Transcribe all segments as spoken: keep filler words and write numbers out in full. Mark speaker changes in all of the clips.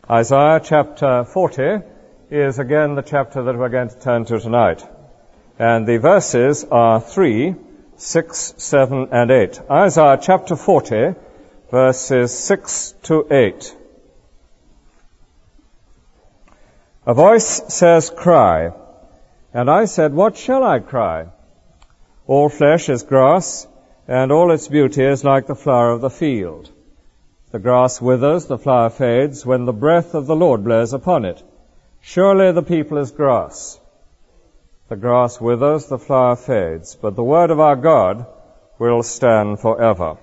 Speaker 1: Isaiah chapter forty is again the chapter that we're going to turn to tonight. And the verses are three, six, seven, and eight. Isaiah chapter forty, verses six to eight. A voice says, "Cry." And I said, "What shall I cry? All flesh is grass, and all its beauty is like the flower of the field. The grass withers, the flower fades, when the breath of the Lord blows upon it. Surely the people is grass. The grass withers, the flower fades, but the word of our God will stand forever."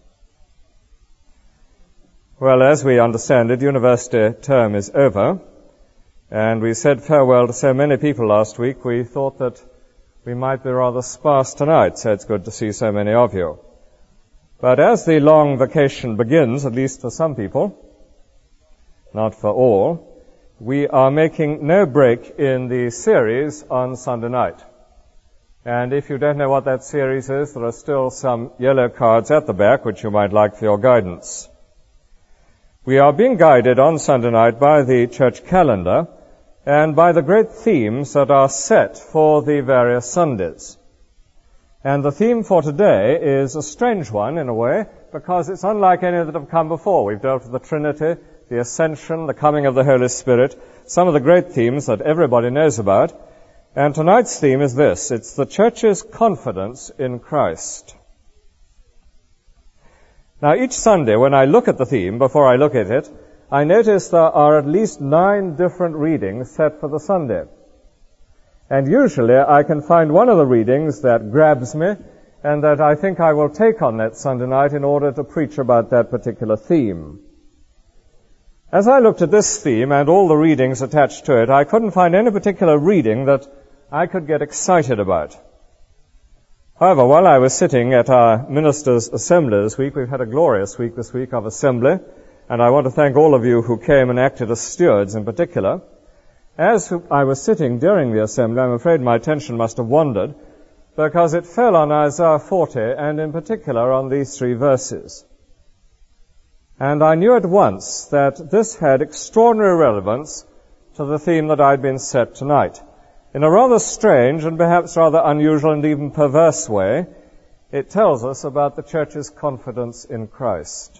Speaker 1: Well, as we understand it, university term is over, and we said farewell to so many people last week, we thought that we might be rather sparse tonight, so it's good to see so many of you. But as the long vacation begins, at least for some people, not for all, we are making no break in the series on Sunday night. And if you don't know what that series is, there are still some yellow cards at the back which you might like for your guidance. We are being guided on Sunday night by the church calendar and by the great themes that are set for the various Sundays. And the theme for today is a strange one in a way, because it's unlike any that have come before. We've dealt with the Trinity, the Ascension, the coming of the Holy Spirit, some of the great themes that everybody knows about. And tonight's theme is this: it's the church's confidence in Christ. Now, each Sunday when I look at the theme, before I look at it, I notice there are at least nine different readings set for the Sunday. And usually I can find one of the readings that grabs me and that I think I will take on that Sunday night in order to preach about that particular theme. As I looked at this theme and all the readings attached to it, I couldn't find any particular reading that I could get excited about. However, while I was sitting at our ministers' assembly this week, we've had a glorious week this week of assembly, and I want to thank all of you who came and acted as stewards in particular. As I was sitting during the assembly, I'm afraid my attention must have wandered, because it fell on Isaiah forty, and in particular on these three verses. And I knew at once that this had extraordinary relevance to the theme that I'd been set tonight. In a rather strange and perhaps rather unusual and even perverse way, it tells us about the church's confidence in Christ.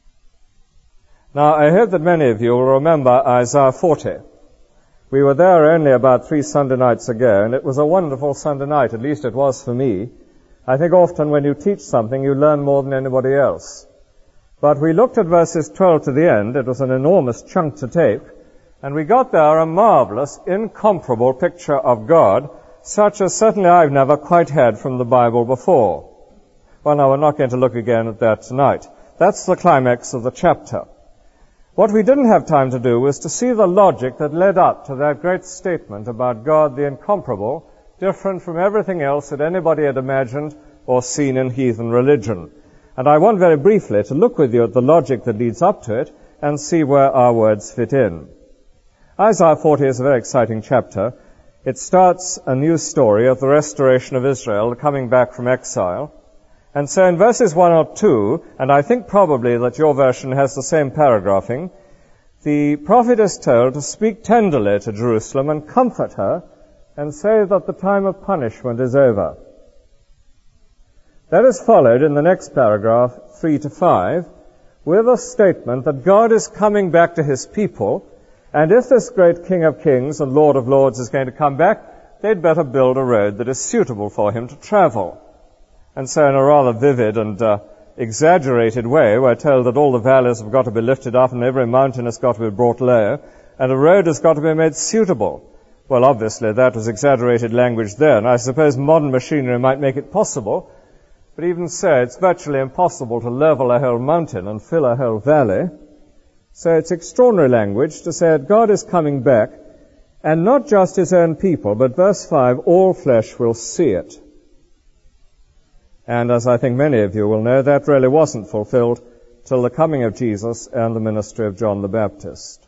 Speaker 1: Now, I hope that many of you will remember Isaiah forty. We were there only about three Sunday nights ago, and it was a wonderful Sunday night, at least it was for me. I think often when you teach something, you learn more than anybody else. But we looked at verses twelve to the end. It was an enormous chunk to take, and we got there a marvelous, incomparable picture of God, such as certainly I've never quite had from the Bible before. Well, now, we're not going to look again at that tonight. That's the climax of the chapter. What we didn't have time to do was to see the logic that led up to that great statement about God the incomparable, different from everything else that anybody had imagined or seen in heathen religion. And I want very briefly to look with you at the logic that leads up to it and see where our words fit in. Isaiah forty is a very exciting chapter. It starts a new story of the restoration of Israel, coming back from exile. And so in verses one or two, and I think probably that your version has the same paragraphing, the prophet is told to speak tenderly to Jerusalem and comfort her and say that the time of punishment is over. That is followed in the next paragraph, three to five, with a statement that God is coming back to his people, and if this great King of Kings and Lord of Lords is going to come back, they'd better build a road that is suitable for him to travel. And so in a rather vivid and uh, exaggerated way, we're told that all the valleys have got to be lifted up and every mountain has got to be brought low, and a road has got to be made suitable. Well, obviously, that was exaggerated language then. I suppose modern machinery might make it possible, but even so, it's virtually impossible to level a whole mountain and fill a whole valley. So it's extraordinary language to say that God is coming back, and not just his own people, but verse five, all flesh will see it. And as I think many of you will know, that really wasn't fulfilled till the coming of Jesus and the ministry of John the Baptist.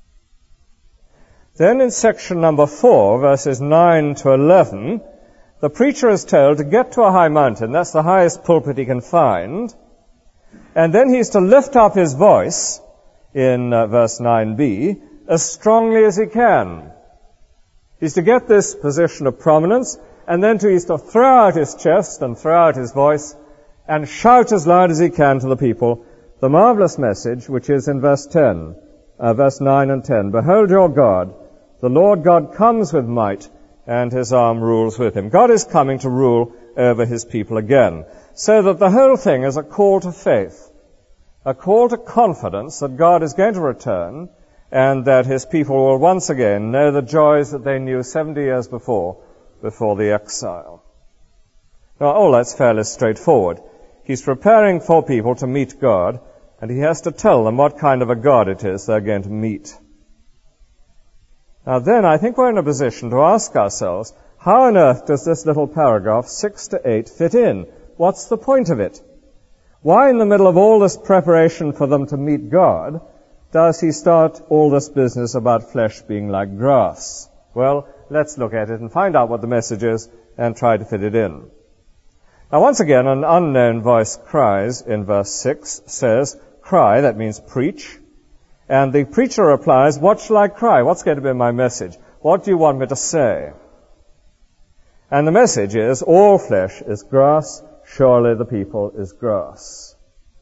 Speaker 1: Then in section number four, verses nine to eleven, the preacher is told to get to a high mountain. That's the highest pulpit he can find. And then he's to lift up his voice in uh, verse nine b as strongly as he can. He's to get this position of prominence, and then to, he's to throw out his chest and throw out his voice and shout as loud as he can to the people the marvelous message which is in verse ten, uh, verse nine and ten. Behold your God, the Lord God comes with might, and his arm rules with him. God is coming to rule over his people again. So that the whole thing is a call to faith, a call to confidence that God is going to return, and that his people will once again know the joys that they knew seventy years before, before the exile. Now, all that's fairly straightforward. He's preparing for people to meet God, and he has to tell them what kind of a God it is they're going to meet. Now then, I think we're in a position to ask ourselves, how on earth does this little paragraph six to eight fit in? What's the point of it? Why, in the middle of all this preparation for them to meet God, does he start all this business about flesh being like grass? Well, let's look at it and find out what the message is and try to fit it in. Now, once again, an unknown voice cries in verse six, says, cry, that means preach. And the preacher replies, what shall I cry? What's going to be my message? What do you want me to say? And the message is, all flesh is grass, surely the people is grass.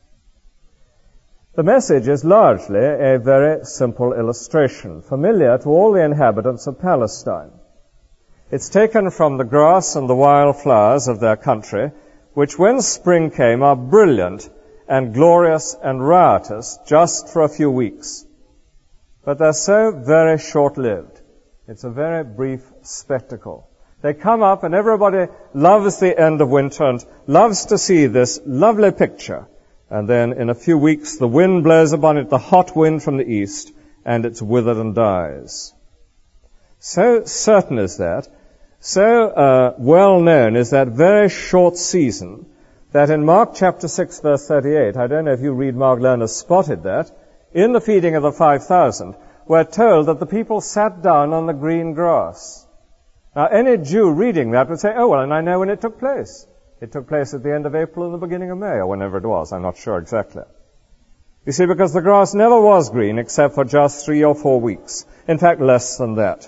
Speaker 1: The message is largely a very simple illustration, familiar to all the inhabitants of Palestine. It's taken from the grass and the wild flowers of their country, which when spring came are brilliant and glorious and riotous just for a few weeks. But they're so very short-lived. It's a very brief spectacle. They come up and everybody loves the end of winter and loves to see this lovely picture. And then in a few weeks the wind blows upon it, the hot wind from the east, and it's withered and dies. So certain is that, so uh, well known is that very short season, that in Mark chapter six verse thirty-eight, I don't know if you read Mark Lerner spotted that, in the feeding of the five thousand, we're told that the people sat down on the green grass. Now, any Jew reading that would say, oh, well, and I know when it took place. It took place at the end of April and the beginning of May, or whenever it was. I'm not sure exactly. You see, because the grass never was green except for just three or four weeks. In fact, less than that.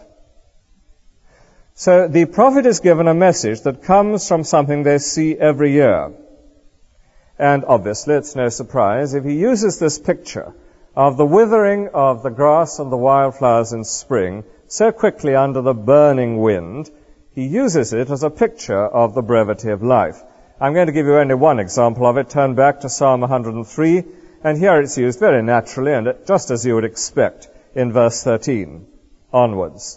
Speaker 1: So the prophet is given a message that comes from something they see every year. And obviously, it's no surprise if he uses this picture of the withering of the grass and the wildflowers in spring so quickly under the burning wind, he uses it as a picture of the brevity of life. I'm going to give you only one example of it. Turn back to Psalm one hundred three, and here it's used very naturally and just as you would expect in verse thirteen onwards.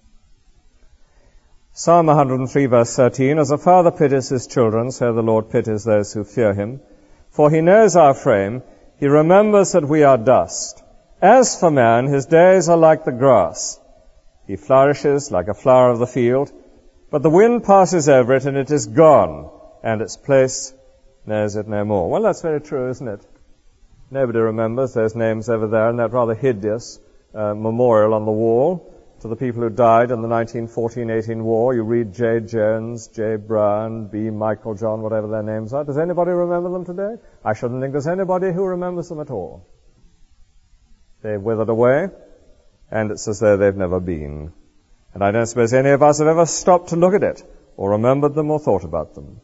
Speaker 1: Psalm one hundred three verse thirteen, as a father pities his children, so the Lord pities those who fear him. For he knows our frame, he remembers that we are dust. As for man, his days are like the grass. He flourishes like a flower of the field, but the wind passes over it and it is gone, and its place knows it no more. Well, that's very true, isn't it? Nobody remembers those names over there in that rather hideous uh, memorial on the wall to the people who died in the nineteen fourteen eighteen war. You read J. Jones, J. Brown, B. Michael John, whatever their names are. Does anybody remember them today? I shouldn't think there's anybody who remembers them at all. They've withered away, and it's as though they've never been. And I don't suppose any of us have ever stopped to look at it, or remembered them, or thought about them.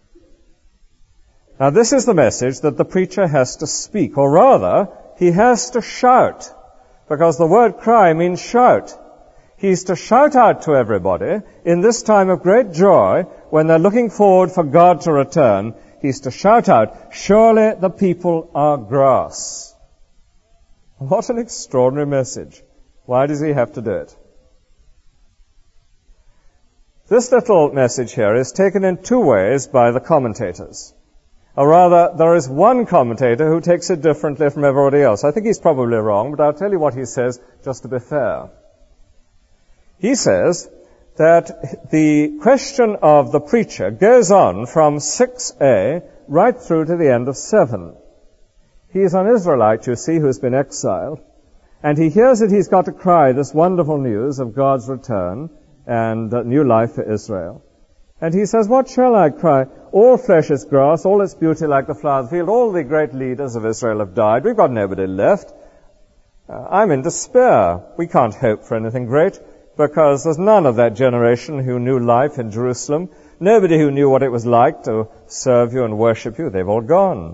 Speaker 1: Now, this is the message that the preacher has to speak, or rather, he has to shout, because the word cry means shout. He's to shout out to everybody in this time of great joy, when they're looking forward for God to return. He's to shout out, surely the people are grass. What an extraordinary message. Why does he have to do it? This little message here is taken in two ways by the commentators. Or rather, there is one commentator who takes it differently from everybody else. I think he's probably wrong, but I'll tell you what he says just to be fair. He says that the question of the preacher goes on from six a right through to the end of seven. He is an Israelite, you see, who's been exiled, and he hears that he's got to cry this wonderful news of God's return and uh, new life for Israel. And he says, what shall I cry? All flesh is grass, all its beauty like the flower of the field. All the great leaders of Israel have died. We've got nobody left. Uh, I'm in despair. We can't hope for anything great because there's none of that generation who knew life in Jerusalem. Nobody who knew what it was like to serve you and worship you. They've all gone.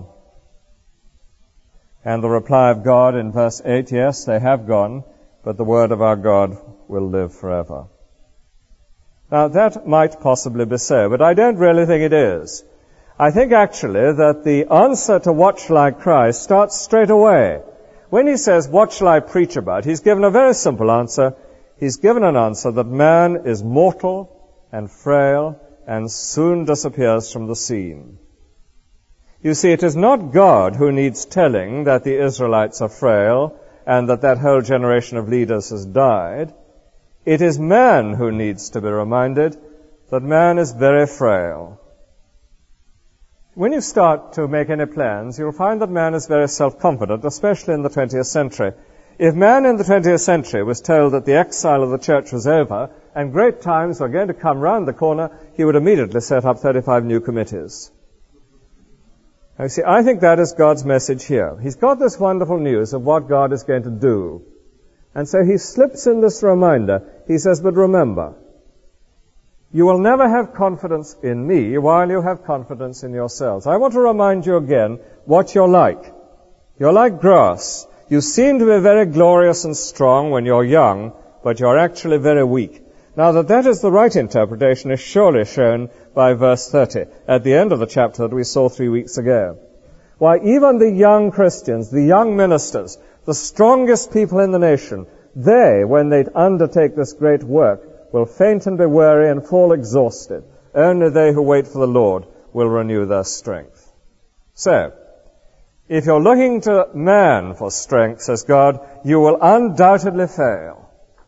Speaker 1: And the reply of God in verse eight, yes, they have gone, but the word of our God will live forever. Now, that might possibly be so, but I don't really think it is. I think actually that the answer to what shall I cry starts straight away. When he says, what shall I preach about, he's given a very simple answer. He's given an answer that man is mortal and frail and soon disappears from the scene. You see, it is not God who needs telling that the Israelites are frail and that that whole generation of leaders has died. It is man who needs to be reminded that man is very frail. When you start to make any plans, you'll find that man is very self-confident, especially in the twentieth century. If man in the twentieth century was told that the exile of the church was over and great times were going to come round the corner, he would immediately set up thirty-five new committees. Now, you see, I think that is God's message here. He's got this wonderful news of what God is going to do. And so he slips in this reminder. He says, but remember, you will never have confidence in me while you have confidence in yourselves. I want to remind you again what you're like. You're like grass. You seem to be very glorious and strong when you're young, but you're actually very weak. Now that that is the right interpretation is surely shown by verse thirty, at the end of the chapter that we saw three weeks ago. Why, even the young Christians, the young ministers, the strongest people in the nation, they, when they undertake this great work, will faint and be weary and fall exhausted. Only they who wait for the Lord will renew their strength. So, if you're looking to man for strength, says God, you will undoubtedly fail.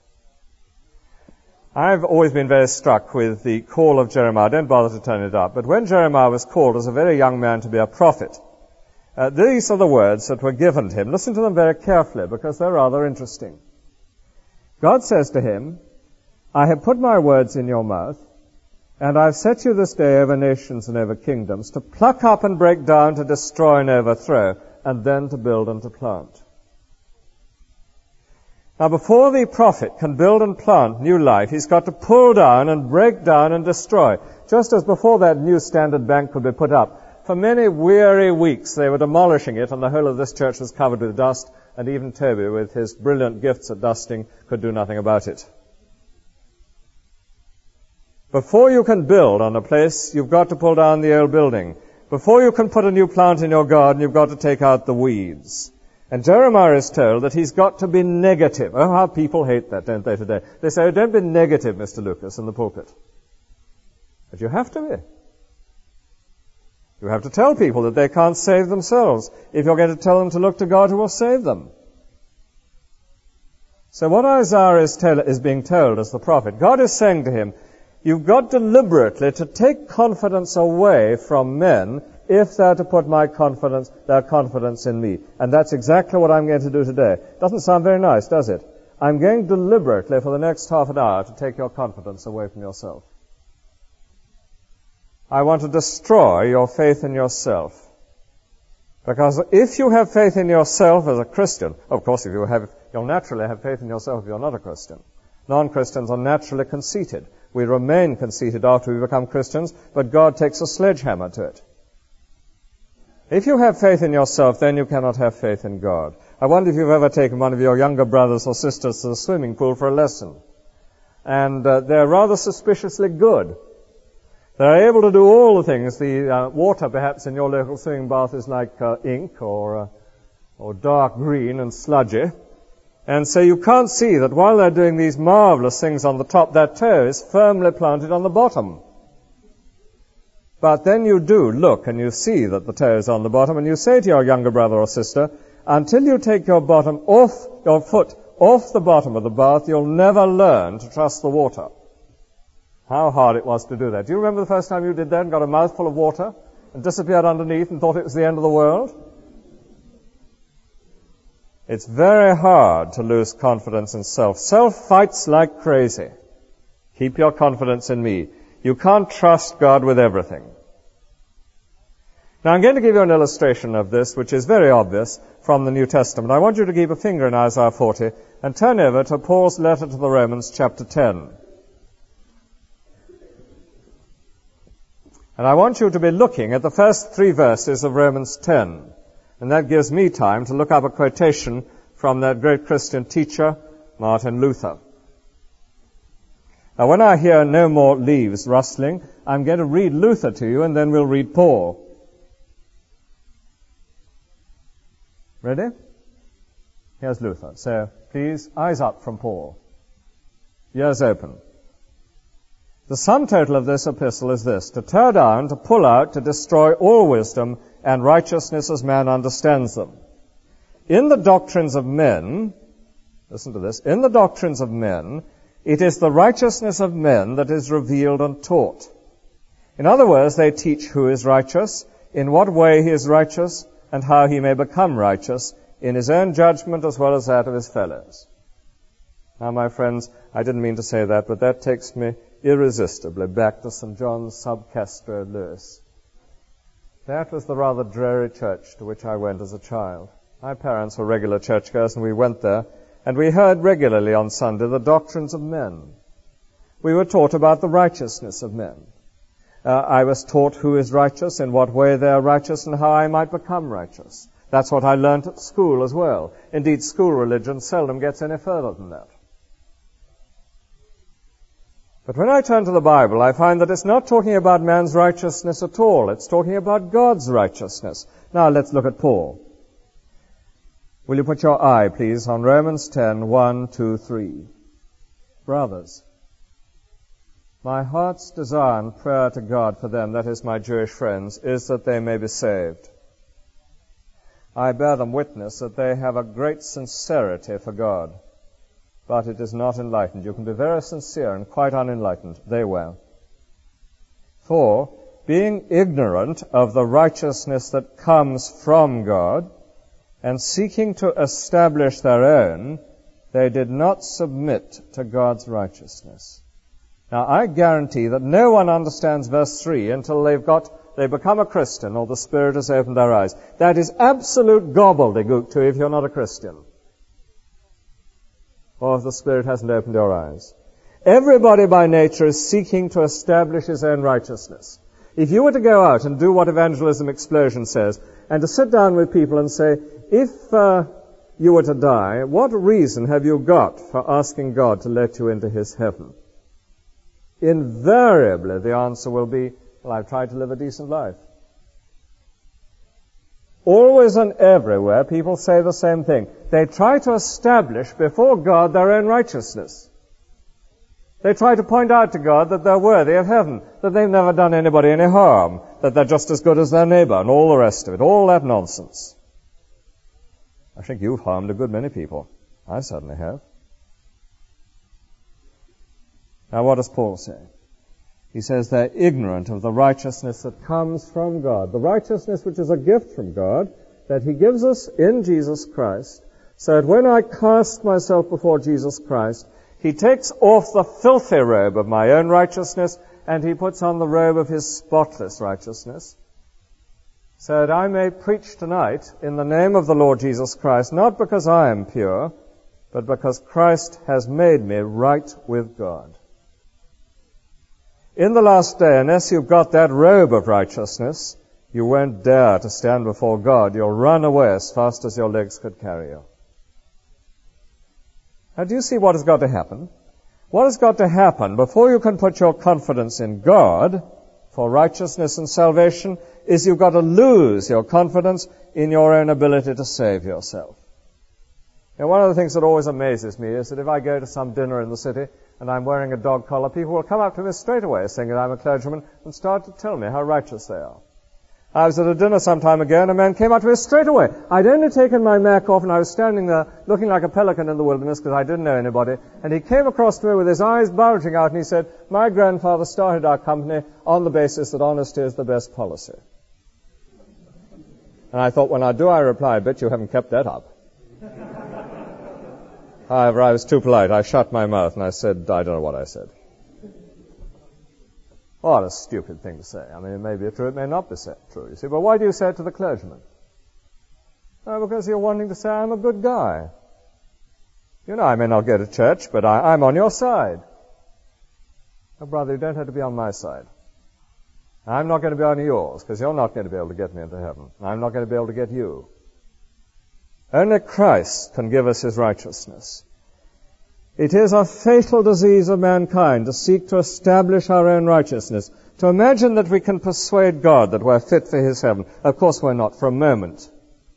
Speaker 1: I've always been very struck with the call of Jeremiah. Don't bother to turn it up. But when Jeremiah was called as a very young man to be a prophet, uh, these are the words that were given to him. Listen to them very carefully because they're rather interesting. God says to him, I have put my words in your mouth, and I've set you this day over nations and over kingdoms, to pluck up and break down, to destroy and overthrow, and then to build and to plant. Now, before the prophet can build and plant new life, he's got to pull down and break down and destroy. Just as before that new Standard Bank could be put up, for many weary weeks they were demolishing it, and the whole of this church was covered with dust, and even Toby, with his brilliant gifts at dusting, could do nothing about it. Before you can build on a place, you've got to pull down the old building. Before you can put a new plant in your garden, you've got to take out the weeds. And Jeremiah is told that he's got to be negative. Oh, how people hate that, don't they, today? They say, oh, don't be negative, Mister Lucas, in the pulpit. But you have to be. You have to tell people that they can't save themselves if you're going to tell them to look to God who will save them. So what Isaiah is, tell, is being told as the prophet, God is saying to him, you've got deliberately to take confidence away from men if they're to put my confidence, their confidence in me. And that's exactly what I'm going to do today. Doesn't sound very nice, does it? I'm going deliberately for the next half an hour to take your confidence away from yourself. I want to destroy your faith in yourself. Because if you have faith in yourself as a Christian, of course, if you have, you'll naturally have faith in yourself if you're not a Christian. Non-Christians are naturally conceited. We remain conceited after we become Christians, but God takes a sledgehammer to it. If you have faith in yourself, then you cannot have faith in God. I wonder if you've ever taken one of your younger brothers or sisters to the swimming pool for a lesson. And uh, they're rather suspiciously good. They're able to do all the things. The uh, water, perhaps, in your local swimming bath is like uh, ink or, uh, or dark green and sludgy. And so you can't see that while they're doing these marvelous things on the top, their toe is firmly planted on the bottom. But then you do look and you see that the toe is on the bottom, and you say to your younger brother or sister, until you take your bottom off, your foot off the bottom of the bath, you'll never learn to trust the water. How hard it was to do that. Do you remember the first time you did that and got a mouthful of water and disappeared underneath and thought it was the end of the world? It's very hard to lose confidence in self. Self fights like crazy. Keep your confidence in me. You can't trust God with everything. Now I'm going to give you an illustration of this, which is very obvious from the New Testament. I want you to keep a finger in Isaiah forty and turn over to Paul's letter to the Romans, chapter ten. And I want you to be looking at the first three verses of Romans ten. And that gives me time to look up a quotation from that great Christian teacher, Martin Luther. Now, when I hear no more leaves rustling, I'm going to read Luther to you, and then we'll read Paul. Ready? Here's Luther. So, please, eyes up from Paul. Ears open. The sum total of this epistle is this: to tear down, to pull out, to destroy all wisdom and righteousness as man understands them. In the doctrines of men, listen to this, in the doctrines of men, it is the righteousness of men that is revealed and taught. In other words, they teach who is righteous, in what way he is righteous, and how he may become righteous in his own judgment as well as that of his fellows. Now, my friends, I didn't mean to say that, but that takes me irresistibly back to Saint John's sub Castro Lewis. That was the rather dreary church to which I went as a child. My parents were regular churchgoers, and we went there, and we heard regularly on Sunday the doctrines of men. We were taught about the righteousness of men. Uh, I was taught who is righteous, in what way they are righteous, and how I might become righteous. That's what I learnt at school as well. Indeed, school religion seldom gets any further than that. But when I turn to the Bible, I find that it's not talking about man's righteousness at all. It's talking about God's righteousness. Now let's look at Paul. Will you put your eye, please, on Romans ten, one, two, three. Brothers, my heart's desire and prayer to God for them, that is, my Jewish friends, is that they may be saved. I bear them witness that they have a great sincerity for God, but it is not enlightened. You can be very sincere and quite unenlightened. They were. For, being ignorant of the righteousness that comes from God, and seeking to establish their own, they did not submit to God's righteousness. Now, I guarantee that no one understands verse three until they've got, they become a Christian or the Spirit has opened their eyes. That is absolute gobbledygook to you if you're not a Christian, or if the Spirit hasn't opened your eyes. Everybody by nature is seeking to establish his own righteousness. If you were to go out and do what Evangelism Explosion says, and to sit down with people and say, if uh, you were to die, what reason have you got for asking God to let you into his heaven? Invariably, the answer will be, well, I've tried to live a decent life. Always and everywhere, people say the same thing. They try to establish before God their own righteousness. They try to point out to God that they're worthy of heaven, that they've never done anybody any harm, that they're just as good as their neighbor, and all the rest of it, all that nonsense. I think you've harmed a good many people. I certainly have. Now, what does Paul say? He says they're ignorant of the righteousness that comes from God, the righteousness which is a gift from God, that he gives us in Jesus Christ, so that when I cast myself before Jesus Christ, he takes off the filthy robe of my own righteousness, and he puts on the robe of his spotless righteousness, so that I may preach tonight in the name of the Lord Jesus Christ, not because I am pure, but because Christ has made me right with God. In the last day, unless you've got that robe of righteousness, you won't dare to stand before God. You'll run away as fast as your legs could carry you. Now, do you see what has got to happen? What has got to happen before you can put your confidence in God for righteousness and salvation is you've got to lose your confidence in your own ability to save yourself. Now, one of the things that always amazes me is that if I go to some dinner in the city and I'm wearing a dog collar, people will come up to me straight away saying that I'm a clergyman and start to tell me how righteous they are. I was at a dinner some time ago and a man came up to me straight away. I'd only taken my mac off and I was standing there looking like a pelican in the wilderness because I didn't know anybody. And he came across to me with his eyes bulging out and he said, my grandfather started our company on the basis that honesty is the best policy. And I thought, when I do, I reply, I bet you haven't kept that up. However, I was too polite. I shut my mouth and I said, I don't know what I said. What a stupid thing to say. I mean, it may be true, it may not be true, you see. But why do you say it to the clergyman? Oh, because you're wanting to say, I'm a good guy. You know, I may not go to church, but I, I'm on your side. Oh, brother, you don't have to be on my side. I'm not going to be on yours, because you're not going to be able to get me into heaven. I'm not going to be able to get you. Only Christ can give us his righteousness. It is a fatal disease of mankind to seek to establish our own righteousness, to imagine that we can persuade God that we're fit for his heaven. Of course we're not, for a moment.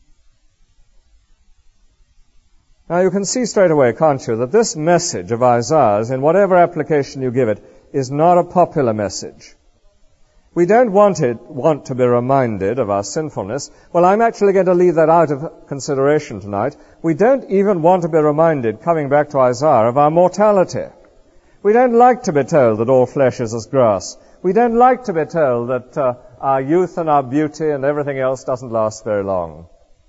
Speaker 1: Now you can see straight away, can't you, that this message of Isaiah's, in whatever application you give it, is not a popular message. We don't want it, want to be reminded of our sinfulness. Well, I'm actually going to leave that out of consideration tonight. We don't even want to be reminded, coming back to Isaiah, of our mortality. We don't like to be told that all flesh is as grass. We don't like to be told that uh, our youth and our beauty and everything else doesn't last very long.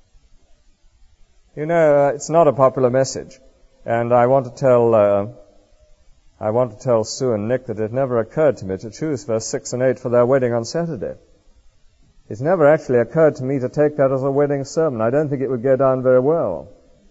Speaker 1: You know, uh, it's not a popular message. And I want to tell... Uh, I want to tell Sue and Nick that it never occurred to me to choose verse six and eight for their wedding on Saturday. It's never actually occurred to me to take that as a wedding sermon. I don't think it would go down very well.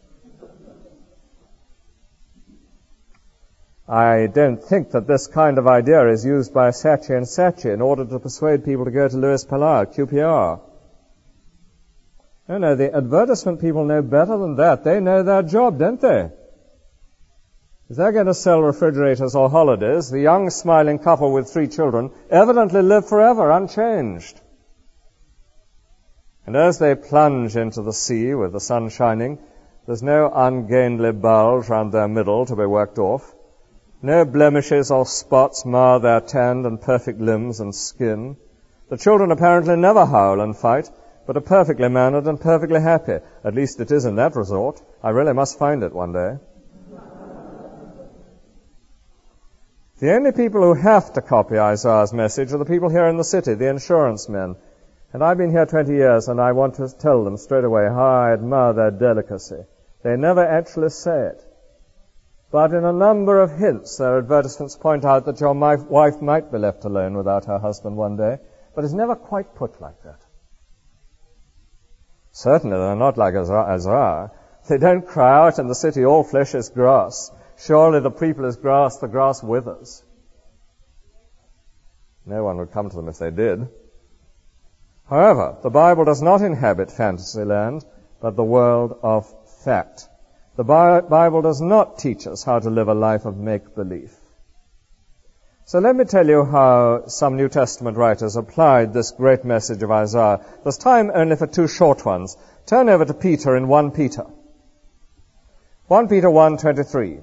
Speaker 1: I don't think that this kind of idea is used by Saatchi and Saatchi in order to persuade people to go to Louis Pallard, Q P R. No, no, the advertisement people know better than that. They know their job, don't they? If they're going to sell refrigerators or holidays, the young, smiling couple with three children evidently live forever, unchanged. And as they plunge into the sea with the sun shining, there's no ungainly bulge round their middle to be worked off. No blemishes or spots mar their tanned and perfect limbs and skin. The children apparently never howl and fight, but are perfectly mannered and perfectly happy. At least it is in that resort. I really must find it one day. The only people who have to copy Isaiah's message are the people here in the city, the insurance men. And I've been here twenty years, and I want to tell them straight away how I admire their delicacy. They never actually say it. But in a number of hints, their advertisements point out that your wife might be left alone without her husband one day, but it's never quite put like that. Certainly they're not like Isaiah. They don't cry out in the city, all flesh is grass. Surely the people is grass, the grass withers. No one would come to them if they did. However, the Bible does not inhabit fantasy land, but the world of fact. The Bible does not teach us how to live a life of make-believe. So let me tell you how some New Testament writers applied this great message of Isaiah. There's time only for two short ones. Turn over to Peter in First Peter. First Peter one twenty-three.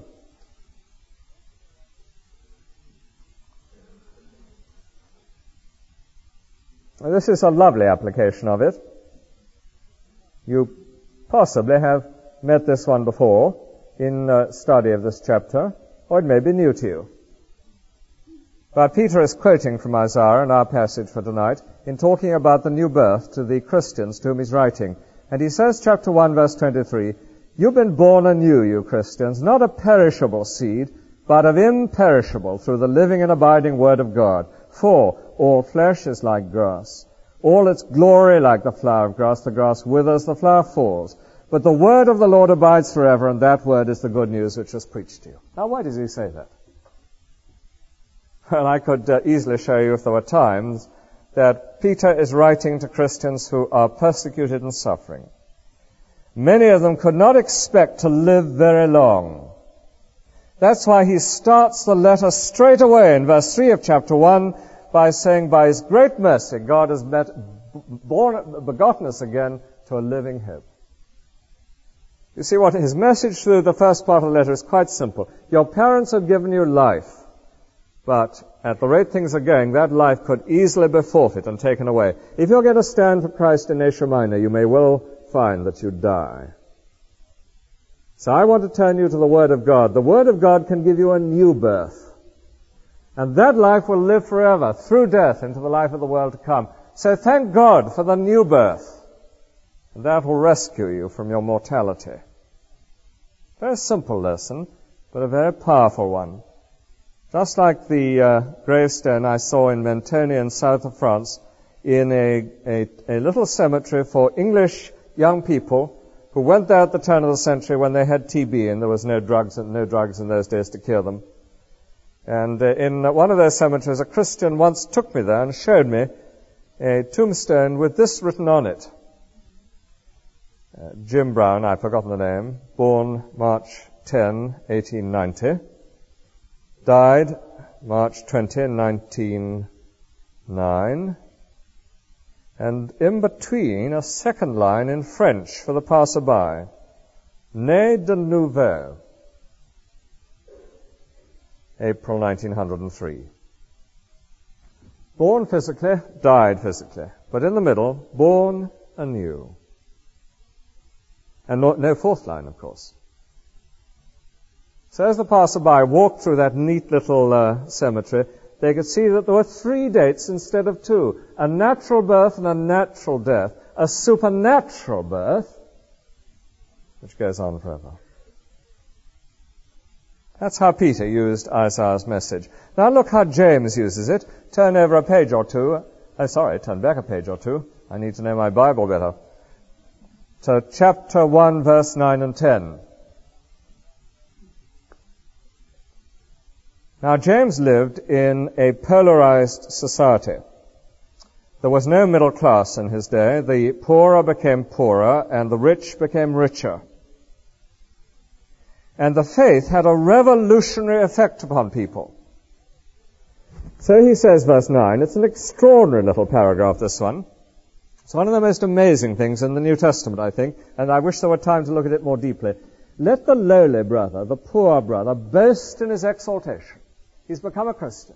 Speaker 1: This is a lovely application of it. You possibly have met this one before in uh, study of this chapter, or it may be new to you. But Peter is quoting from Isaiah in our passage for tonight in talking about the new birth to the Christians to whom he's writing. And he says, chapter one, verse twenty-three, "You've been born anew, you Christians, not of perishable seed, but of imperishable, through the living and abiding word of God. For all flesh is like grass, all its glory like the flower of grass. The grass withers, the flower falls. But the word of the Lord abides forever, and that word is the good news which was preached to you." Now, why does he say that? Well, I could uh, easily show you, if there were times, that Peter is writing to Christians who are persecuted and suffering. Many of them could not expect to live very long. That's why he starts the letter straight away in verse three of chapter one by saying, by his great mercy, God has met, born, begotten us again to a living hope. You see what his message through the first part of the letter is quite simple. Your parents have given you life, but at the rate things are going, that life could easily be forfeit and taken away. If you're going to stand for Christ in Asia Minor, you may well find that you die. So I want to turn you to the Word of God. The Word of God can give you a new birth. And that life will live forever, through death, into the life of the world to come. So thank God for the new birth. And that will rescue you from your mortality. Very simple lesson, but a very powerful one. Just like the uh, gravestone I saw in Mentone in south of France, in a, a, a little cemetery for English young people who went there at the turn of the century when they had T B and there was no drugs and no drugs in those days to cure them. And uh, in one of those cemeteries, a Christian once took me there and showed me a tombstone with this written on it. Uh, Jim Brown, I've forgotten the name, born March tenth, eighteen ninety, died March twentieth, nineteen oh nine, and in between a second line in French for the passerby, Né de Nouveau, April nineteen oh three. Born physically, died physically, but in the middle, born anew. And no, no fourth line, of course. So as the passerby walked through that neat little uh, cemetery, they could see that there were three dates instead of two. A natural birth and a natural death. A supernatural birth, which goes on forever. That's how Peter used Isaiah's message. Now look how James uses it. Turn over a page or two. Oh, sorry, turn back a page or two. I need to know my Bible better. To chapter one, verse nine and ten. Now, James lived in a polarized society. There was no middle class in his day. The poorer became poorer, and the rich became richer. And the faith had a revolutionary effect upon people. So he says, verse nine, it's an extraordinary little paragraph, this one. It's one of the most amazing things in the New Testament, I think, and I wish there were time to look at it more deeply. Let the lowly brother, the poor brother, boast in his exaltation. He's become a Christian.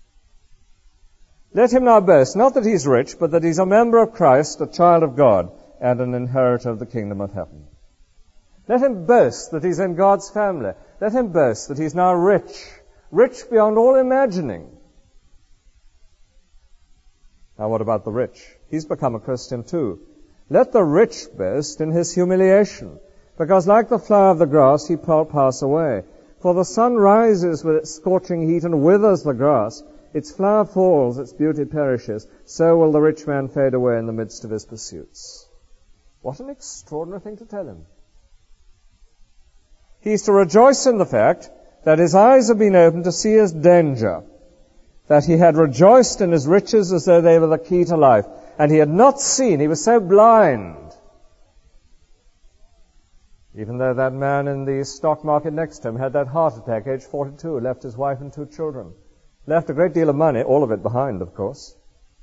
Speaker 1: Let him now boast, not that he's rich, but that he's a member of Christ, a child of God, and an inheritor of the kingdom of heaven. Let him boast that he's in God's family. Let him boast that he's now rich, rich beyond all imagining. Now what about the rich? He's become a Christian too. Let the rich boast in his humiliation, because like the flower of the grass, he will pass away. For the sun rises with its scorching heat and withers the grass. Its flower falls, its beauty perishes. So will the rich man fade away in the midst of his pursuits. What an extraordinary thing to tell him. He's to rejoice in the fact that his eyes have been opened to see his danger, that he had rejoiced in his riches as though they were the key to life, and he had not seen, he was so blind. Even though that man in the stock market next to him had that heart attack, age forty-two, left his wife and two children. Left a great deal of money, all of it behind, of course.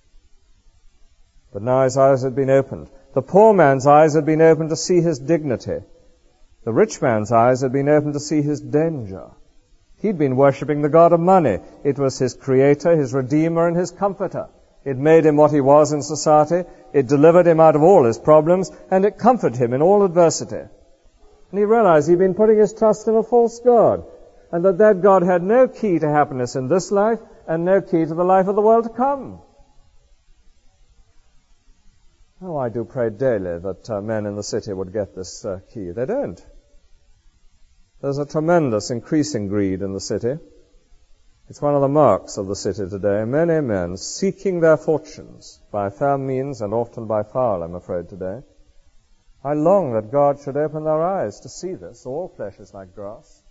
Speaker 1: But now his eyes had been opened. The poor man's eyes had been opened to see his dignity. The rich man's eyes had been opened to see his danger. He'd been worshipping the god of money. It was his creator, his redeemer, and his comforter. It made him what he was in society. It delivered him out of all his problems, and it comforted him in all adversity. And he realized he'd been putting his trust in a false god, and that that God had no key to happiness in this life and no key to the life of the world to come. Oh, I do pray daily that uh, men in the city would get this uh, key. They don't. There's a tremendous increasing greed in the city. It's one of the marks of the city today. Many men seeking their fortunes by fair means and often by foul, I'm afraid, today. I long that God should open their eyes to see this. All flesh is like grass.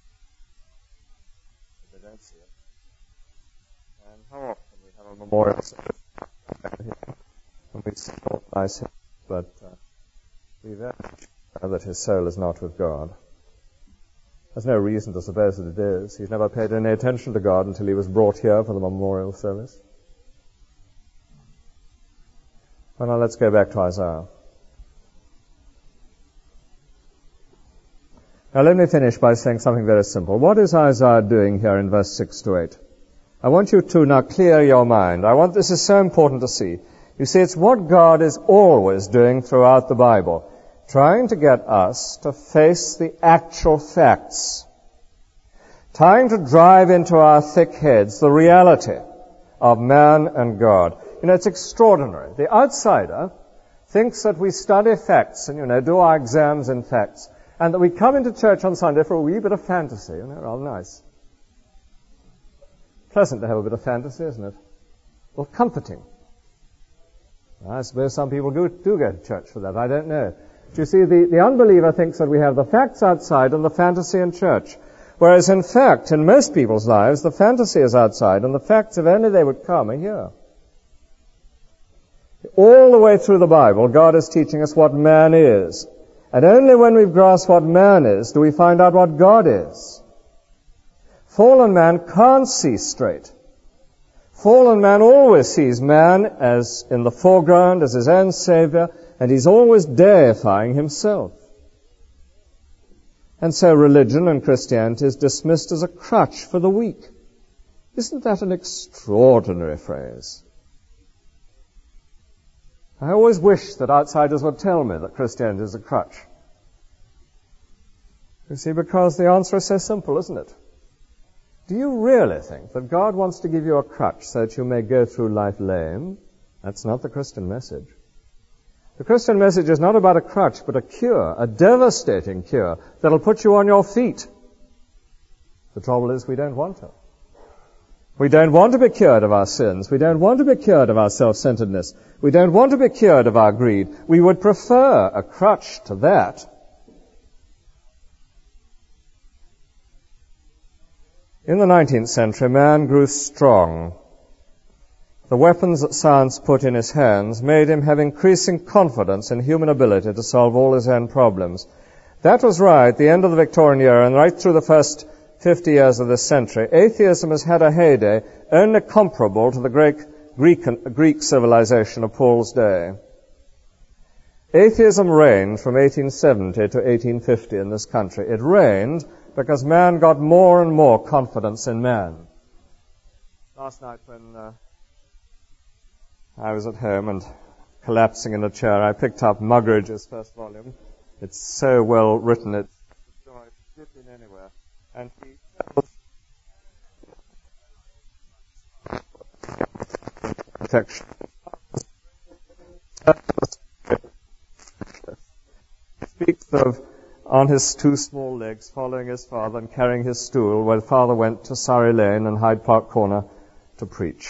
Speaker 1: But they don't see it. And how often we have a memorial service and we see all nice, but uh, we very much that his soul is not with God. There's no reason to suppose that it is. He's never paid any attention to God until he was brought here for the memorial service. Well, now let's go back to Isaiah. Now let me finish by saying something very simple. What is Isaiah doing here in verse six to eight? I want you to now clear your mind. I want this is so important to see. You see, it's what God is always doing throughout the Bible, trying to get us to face the actual facts, trying to drive into our thick heads the reality of man and God. You know, it's extraordinary. The outsider thinks that we study facts and, you know, do our exams in facts, and that we come into church on Sunday for a wee bit of fantasy, you know, rather nice. pleasant to have a bit of fantasy, isn't it? Well, comforting. I suppose some people do, do go to church for that. I don't know. But you see, the, the unbeliever thinks that we have the facts outside and the fantasy in church. Whereas, in fact, in most people's lives, the fantasy is outside and the facts, if only they would come, are here. All the way through the Bible, God is teaching us what man is. And only when we've grasped what man is do we find out what God is. Fallen man can't see straight. Fallen man always sees man as in the foreground, as his own Savior, and he's always deifying himself. And so religion and Christianity is dismissed as a crutch for the weak. Isn't that an extraordinary phrase? I always wish that outsiders would tell me that Christianity is a crutch. You see, because the answer is so simple, isn't it? Do you really think that God wants to give you a crutch so that you may go through life lame? That's not the Christian message. The Christian message is not about a crutch, but a cure, a devastating cure that'll put you on your feet. The trouble is we don't want it. We don't want to be cured of our sins. We don't want to be cured of our self-centeredness. We don't want to be cured of our greed. We would prefer a crutch to that. In the nineteenth century, man grew strong. The weapons that science put in his hands made him have increasing confidence in human ability to solve all his own problems. That was right at the end of the Victorian era and right through the first fifty years of this century. Atheism has had a heyday only comparable to the Greek, Greek, Greek civilization of Paul's day. Atheism reigned from eighteen seventy to eighteen fifty in this country. It reigned because man got more and more confidence in man. Last night when uh, I was at home and collapsing in a chair, I picked up Muggeridge's first volume. It's so well written, it's joy to dip in anywhere. And he protection. Speaks of on his two small legs, following his father and carrying his stool, where the father went to Surrey Lane and Hyde Park Corner to preach.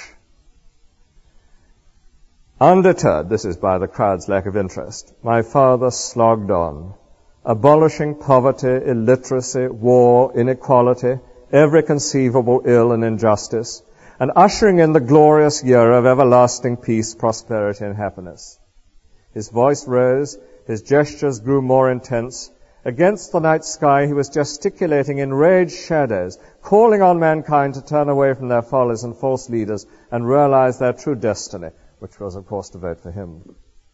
Speaker 1: Undeterred, this is by the crowd's lack of interest, my father slogged on, abolishing poverty, illiteracy, war, inequality, every conceivable ill and injustice, and ushering in the glorious year of everlasting peace, prosperity, and happiness. His voice rose, his gestures grew more intense. Against the night sky he was gesticulating in raged shadows, calling on mankind to turn away from their follies and false leaders and realize their true destiny, which was, of course, to vote for him.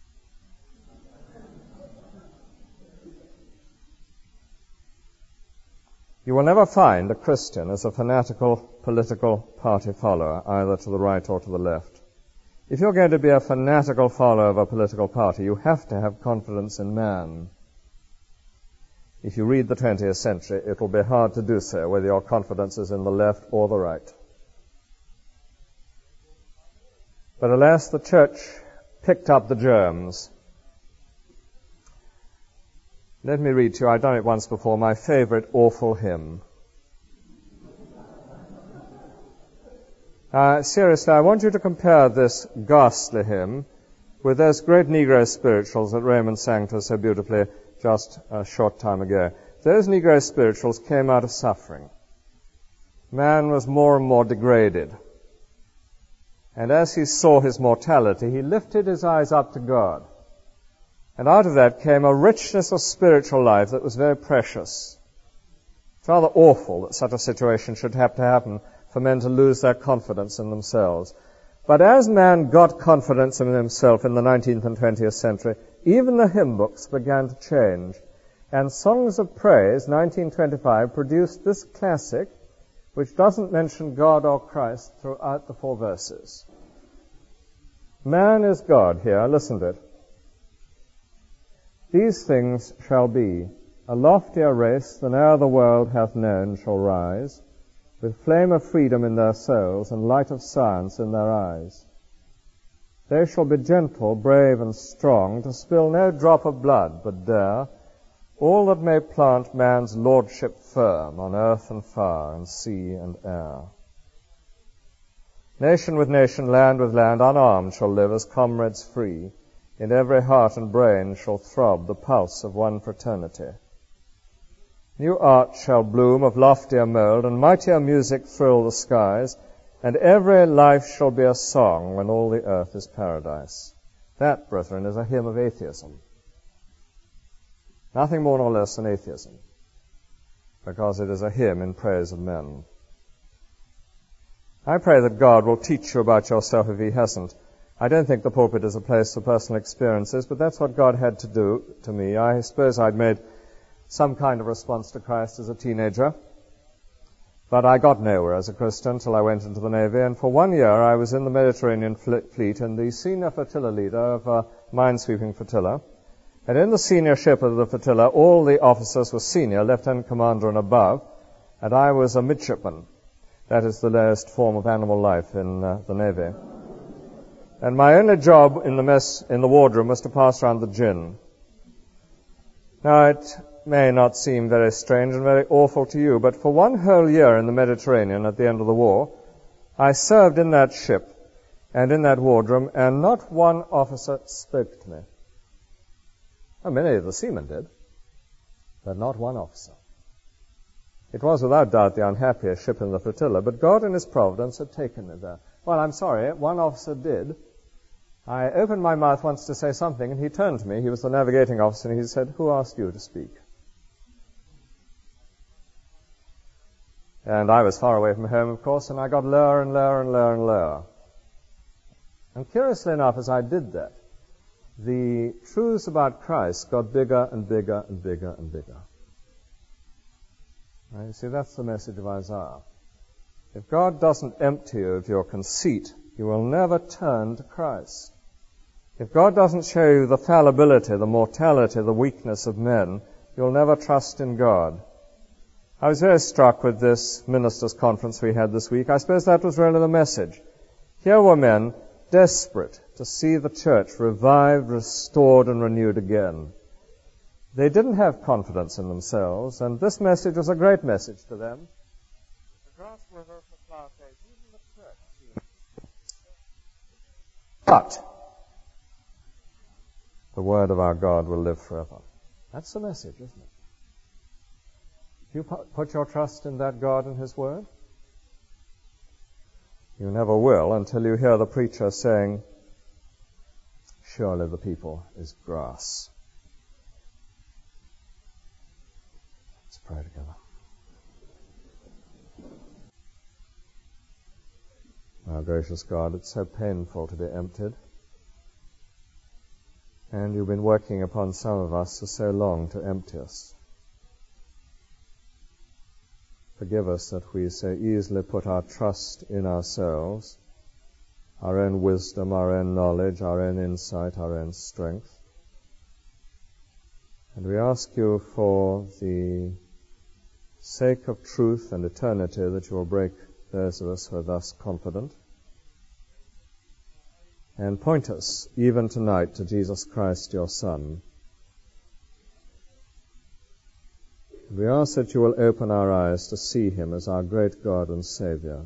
Speaker 1: You will never find a Christian as a fanatical political party follower, either to the right or to the left. If you're going to be a fanatical follower of a political party, you have to have confidence in man. If you read the twentieth century, it will be hard to do so, whether your confidence is in the left or the right. But alas, the church picked up the germs. Let me read to you, I've done it once before, my favorite awful hymn. Uh, seriously, I want you to compare this ghastly hymn with those great Negro spirituals that Raymond sang to us so beautifully just a short time ago. Those Negro spirituals came out of suffering. Man was more and more degraded. And as he saw his mortality, he lifted his eyes up to God. And out of that came a richness of spiritual life that was very precious. It's rather awful that such a situation should have to happen for men to lose their confidence in themselves. But as man got confidence in himself in the nineteenth and twentieth century, even the hymn books began to change. And Songs of Praise, nineteen twenty-five, produced this classic, which doesn't mention God or Christ throughout the four verses. Man is God here, listen to it. These things shall be, a loftier race than e'er the world hath known shall rise, with flame of freedom in their souls and light of science in their eyes. They shall be gentle, brave, and strong, to spill no drop of blood, but dare all that may plant man's lordship firm on earth and fire and sea and air. Nation with nation, land with land, unarmed shall live as comrades free. In every heart and brain shall throb the pulse of one fraternity. New art shall bloom of loftier mould, and mightier music thrill the skies, and every life shall be a song when all the earth is paradise. That, brethren, is a hymn of atheism. Nothing more nor less than atheism, because it is a hymn in praise of men. I pray that God will teach you about yourself if he hasn't. I don't think the pulpit is a place for personal experiences, but that's what God had to do to me. I suppose I'd made some kind of response to Christ as a teenager, but I got nowhere as a Christian till I went into the Navy, and for one year I was in the Mediterranean fleet and the senior flotilla leader of a minesweeping flotilla. And in the senior ship of the flotilla, all the officers were senior, lieutenant commander and above, and I was a midshipman. That is the lowest form of animal life in uh, the Navy. And my only job in the mess, in the wardroom, was to pass around the gin. Now, it may not seem very strange and very awful to you, but for one whole year in the Mediterranean at the end of the war, I served in that ship and in that wardroom, and not one officer spoke to me. Well, many of the seamen did, but not one officer. It was without doubt the unhappiest ship in the flotilla, but God in his providence had taken me there. Well, I'm sorry, one officer did. I opened my mouth once to say something, and he turned to me. He was the navigating officer, and he said, "Who asked you to speak?" And I was far away from home, of course, and I got lower and lower and lower and lower. And curiously enough, as I did that, the truths about Christ got bigger and bigger and bigger and bigger. Now, you see, that's the message of Isaiah. If God doesn't empty you of your conceit, you will never turn to Christ. If God doesn't show you the fallibility, the mortality, the weakness of men, you'll never trust in God. I was very struck with this ministers' conference we had this week. I suppose that was really the message. Here were men desperate to see the church revived, restored, and renewed again. They didn't have confidence in themselves, and this message was a great message to them. The grass withers, the flower fades, even the church seems. But the word of our God will live forever. That's the message, isn't it? If you put your trust in that God and his word, you never will until you hear the preacher saying, "Surely the people is grass." Let's pray together. Our gracious God, it's so painful to be emptied. And you've been working upon some of us for so long to empty us. Forgive us that we so easily put our trust in ourselves, our own wisdom, our own knowledge, our own insight, our own strength. And we ask you for the sake of truth and eternity that you will break those of us who are thus confident, and point us even tonight to Jesus Christ, your Son. We ask that you will open our eyes to see him as our great God and Savior,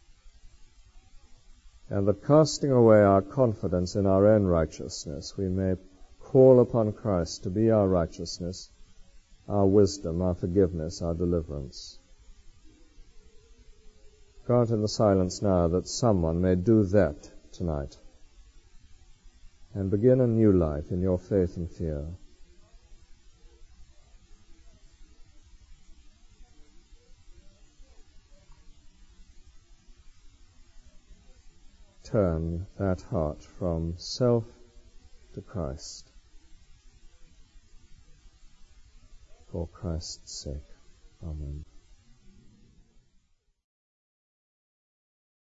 Speaker 1: and that casting away our confidence in our own righteousness, we may call upon Christ to be our righteousness, our wisdom, our forgiveness, our deliverance. Grant in the silence now that someone may do that tonight and begin a new life in your faith and fear. Turn that heart from self to Christ, for Christ's sake. Amen.